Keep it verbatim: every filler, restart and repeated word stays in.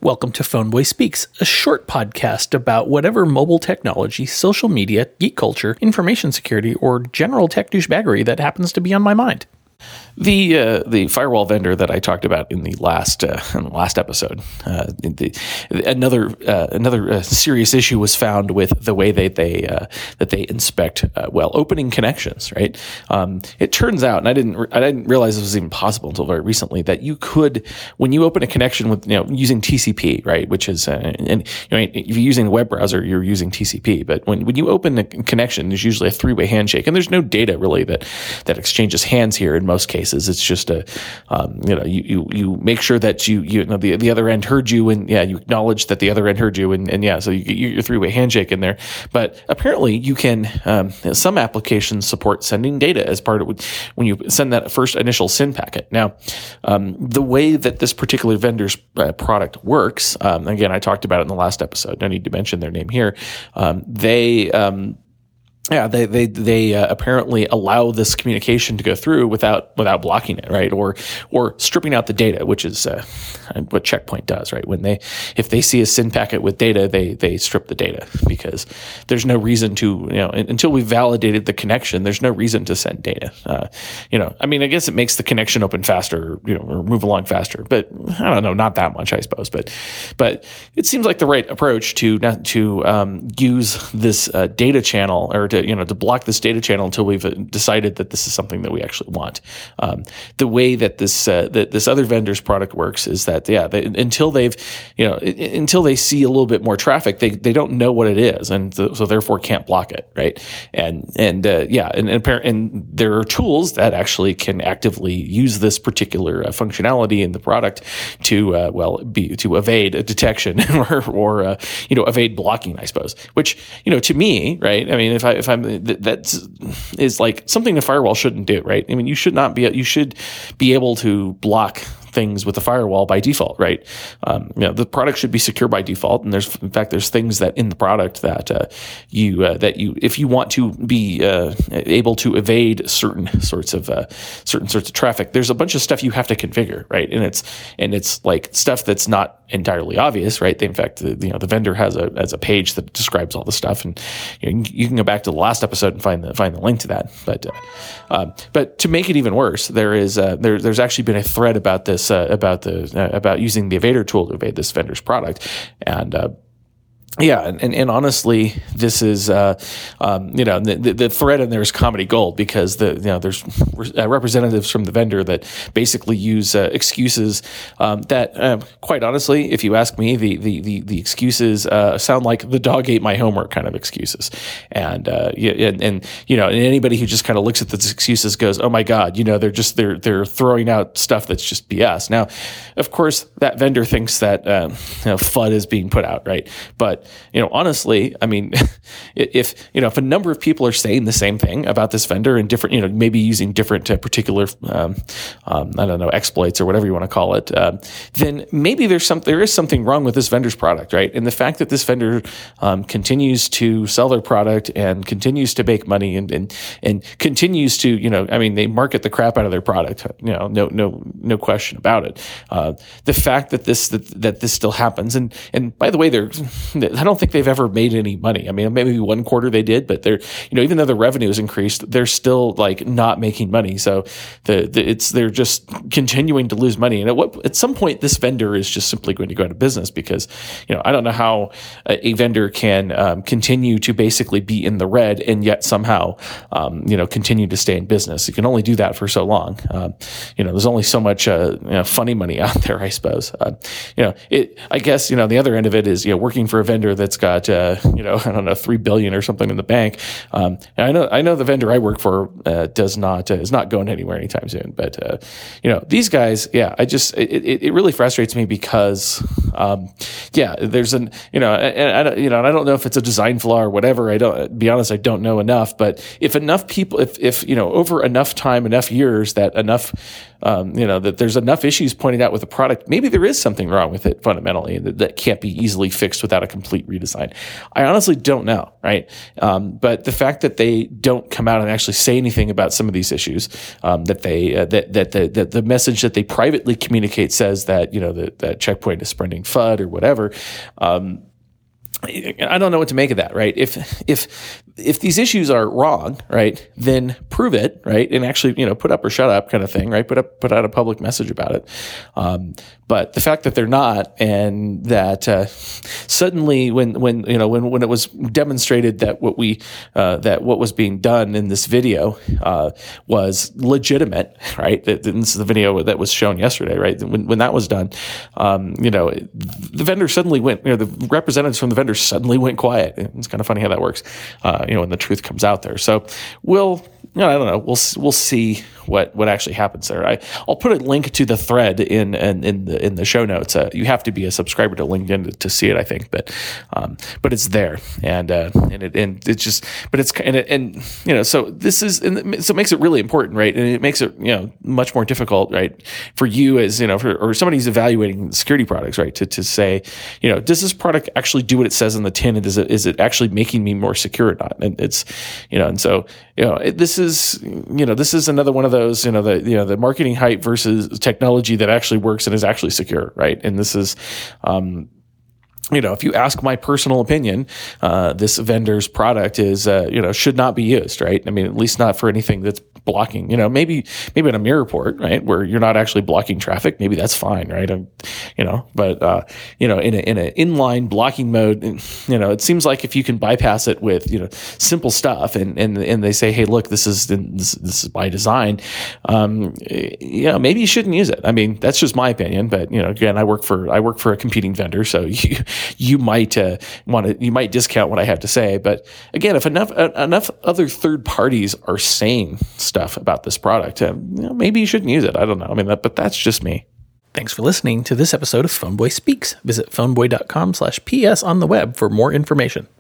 Welcome to Phoneboy Speaks, a short podcast about whatever mobile technology, social media, geek culture, information security, or general tech douchebaggery that happens to be on my mind. The uh, the firewall vendor that I talked about in the last uh, in the last episode, uh, the, another uh, another uh, serious issue was found with the way they they uh, that they inspect uh, well opening connections. Right, um, it turns out, and I didn't I didn't realize this was even possible until very recently, that you could, when you open a connection with you know using T C P, right, which is uh, and you know if you're using a web browser, you're using T C P, but when when you open a connection, there's usually a three way handshake, and there's no data really that that exchanges hands here in most cases. It's just a, um, you know, you, you, you make sure that you, you know, the, the other end heard you, and yeah, you acknowledge that the other end heard you, and, and yeah, so you get your three-way handshake in there. But apparently you can, um, some applications support sending data as part of when you send that first initial S Y N packet. Now, um, the way that this particular vendor's uh, product works, um, again, I talked about it in the last episode. No need to mention their name here. Um, they, um, Yeah, they they they uh, apparently allow this communication to go through without without blocking it, right? Or or stripping out the data, which is uh, what Checkpoint does, right? When they if they see a S Y N packet with data, they they strip the data because there's no reason to you know until we've validated the connection, there's no reason to send data. Uh, you know, I mean, I guess it makes the connection open faster, you know, or move along faster, but I don't know, not that much, I suppose. But but it seems like the right approach to not to um, use this uh, data channel or to you know, to block this data channel until we've decided that this is something that we actually want. Um, the way that this uh, that this other vendor's product works is that yeah, they, until they've you know it, until they see a little bit more traffic, they they don't know what it is, and th- so therefore can't block it, right? And and uh, yeah, and and, and there are tools that actually can actively use this particular uh, functionality in the product to uh, well be to evade a detection or or uh, you know evade blocking, I suppose. Which you know to me, right? I mean, if I if I'm that is like something a firewall shouldn't do, right? I mean, you should not be, you should be able to block things with the firewall by default, right? Um, you know, the product should be secure by default, and there's, in fact, there's things that in the product that uh, you uh, that you, if you want to be uh, able to evade certain sorts of uh, certain sorts of traffic, there's a bunch of stuff you have to configure, right? And it's and it's like stuff that's not entirely obvious, right? They, in fact, the, you know, the vendor has a has a page that describes all the stuff, and you know, you can go back to the last episode and find the find the link to that. But uh, uh, but to make it even worse, there is uh, there there's actually been a thread about this. Uh, about the uh, about using the evader tool to evade this vendor's product, and uh, yeah, and, and, and honestly, this is uh, um, you know the, the thread in there is comedy gold because the you know there's representatives from the vendor that basically use uh, excuses um, that uh, quite honestly, if you ask me, the the the, the excuses uh, sound like the dog ate my homework kind of excuses, and uh, yeah, and, and you know and anybody who just kind of looks at those excuses goes, oh my god, you know they're just they're they're throwing out stuff that's just B S. Now, of course, that vendor thinks that um, you know, F U D is being put out, right, but you know, honestly, I mean, if, you know, if a number of people are saying the same thing about this vendor and different, you know, maybe using different uh, particular, um, um, I don't know, exploits or whatever you want to call it, uh, then maybe there's some, there is something wrong with this vendor's product, right? And the fact that this vendor um, continues to sell their product and continues to make money and, and, and continues to, you know, I mean, they market the crap out of their product, you know, no, no, no question about it. Uh, the fact that this, that, that this still happens. And, and by the way, they're, I don't think they've ever made any money. I mean, maybe one quarter they did, but they're, you know, even though the revenue has increased, they're still like not making money. So the, the it's, they're just continuing to lose money. And at what, at some point, this vendor is just simply going to go out of business because, you know, I don't know how a, a vendor can um, continue to basically be in the red and yet somehow, um, you know, continue to stay in business. You can only do that for so long. Um, you know, there's only so much uh, you know, funny money out there, I suppose. Uh, you know, it, I guess, you know, the other end of it is, you know, working for a vendor that's got, uh, you know, I don't know, three billion or something in the bank. Um, and I know, I know the vendor I work for uh, does not uh, is not going anywhere anytime soon. But uh, you know, these guys, yeah, I just it, it, it really frustrates me because, um, yeah, there's an, you know, and I, you know, and I don't know if it's a design flaw or whatever. I don't, be honest, I don't know enough. But if enough people, if if you know, over enough time, enough years, that enough, um, you know, that there's enough issues pointed out with the product, maybe there is something wrong with it fundamentally that, that can't be easily fixed without a complete redesign. I honestly don't know, right? Um, but the fact that they don't come out and actually say anything about some of these issues, um, that they uh, that that the that the message that they privately communicate says that you know that, that Checkpoint is spreading F U D or whatever. Um, I don't know what to make of that, right? If if if these issues are wrong, right, then prove it, right, and actually, you know, put up or shut up, kind of thing, right? Put up, put out a public message about it. Um, but the fact that they're not, and that uh, suddenly, when when you know when when it was demonstrated that what we uh, that what was being done in this video uh, was legitimate, right? That this is the video that was shown yesterday, right? When when that was done, um, you know, the vendor suddenly went, you know, the representatives from the vendor suddenly went quiet. It's kind of funny how that works, uh, you know, when the truth comes out there. So we'll, you know, I don't know, we'll we'll see what what actually happens there. I I'll put a link to the thread in in, in the in the show notes. Uh, you have to be a subscriber to LinkedIn to, to see it, I think, but um, but it's there, and uh, and it and it's just, but it's and it, and you know, so this is, and so it makes it really important, right? And it makes it, you know, much more difficult, right, for you as, you know, for, or somebody who's evaluating security products, right, to to say, you know, does this product actually do what it says in the tin, and is it is it actually making me more secure or not? And it's, you know, and so, you know, it, this is, you know, this is another one of those, you know, the, you know, the marketing hype versus technology that actually works and is actually secure, right? And this is, um, you know, if you ask my personal opinion, uh, this vendor's product is, uh, you know, should not be used, right? I mean, at least not for anything that's blocking, you know, maybe, maybe in a mirror port, right, where you're not actually blocking traffic, maybe that's fine, right? Um, you know, but, uh, you know, in a, in an inline blocking mode, you know, it seems like if you can bypass it with, you know, simple stuff, and, and, and they say, hey, look, this is, this, this is by design, um, you know, maybe you shouldn't use it. I mean, that's just my opinion, but, you know, again, I work for, I work for a competing vendor, so you, you might uh, want to, you might discount what I have to say, but again, if enough uh, enough other third parties are saying stuff about this product, uh, you know, maybe you shouldn't use it. I don't know. I mean, that, but that's just me. Thanks for listening to this episode of PhoneBoy Speaks. Visit phoneboy dot com slash P S on the web for more information.